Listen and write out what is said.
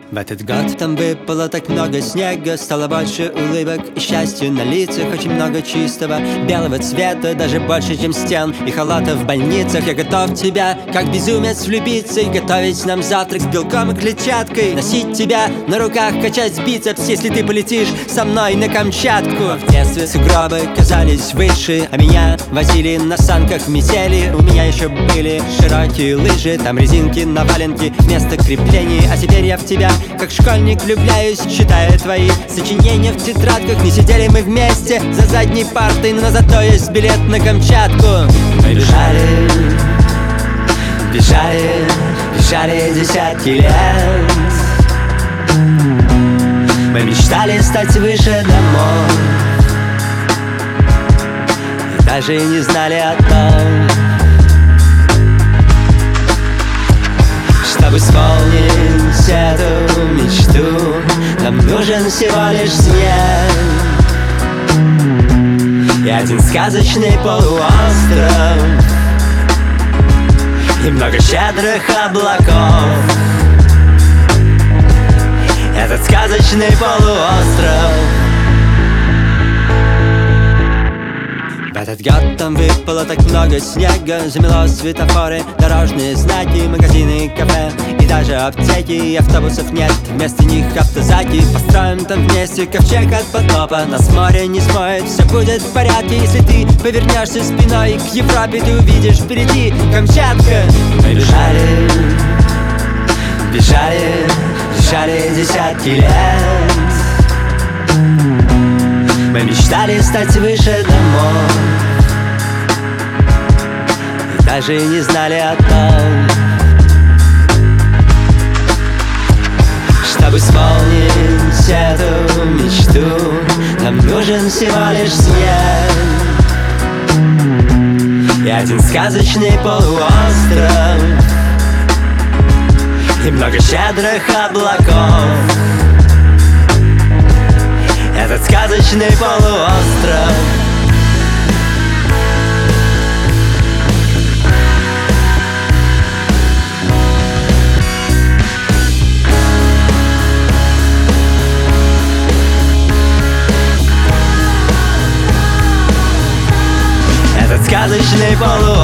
В этот год там выпало так много снега, стало больше улыбок и счастья на лицах. Очень много чистого белого цвета, даже больше, чем стен и халатов в больницах. Я готов в тебя, как безумец, влюбиться и готовить нам завтрак с белком и клетчаткой. Носить тебя на руках, качать бицепс, если ты полетишь со мной на Камчатку. В детстве сугробы казались выше, а меня возили на санках в метели. У меня еще были широкие лыжи, там резинки на валенки вместо креплений. А теперь я в тебя как школьник влюбляюсь, читая твои сочинения в тетрадках. Не сидели мы вместе за задней партой, но зато есть билет на Камчатку. Мы бежали, бежали, бежали десятки лет. Мы мечтали стать выше домов и даже не знали о том, чтобы исполнить эту мечту, нам нужен всего лишь снег и один сказочный полуостров и много щедрых облаков. Этот сказочный полуостров. В этот год там выпало так много снега, замело светофоры, дорожные знаки, магазины, кафе и даже аптеки. И автобусов нет, вместо них автозаки. Построим там вместе ковчег от потопа, нас море не смоет, все будет в порядке. Если ты повернешься спиной к Европе, ты увидишь впереди Камчатка. Мы бежали, бежали, бежали десятки лет. Мы мечтали стать выше домов и даже не знали о том, чтобы исполнить эту мечту, нам нужен всего лишь снег и один сказочный полуостров и много щедрых облаков. Этот сказочный полуостров. Этот сказочный полуостров.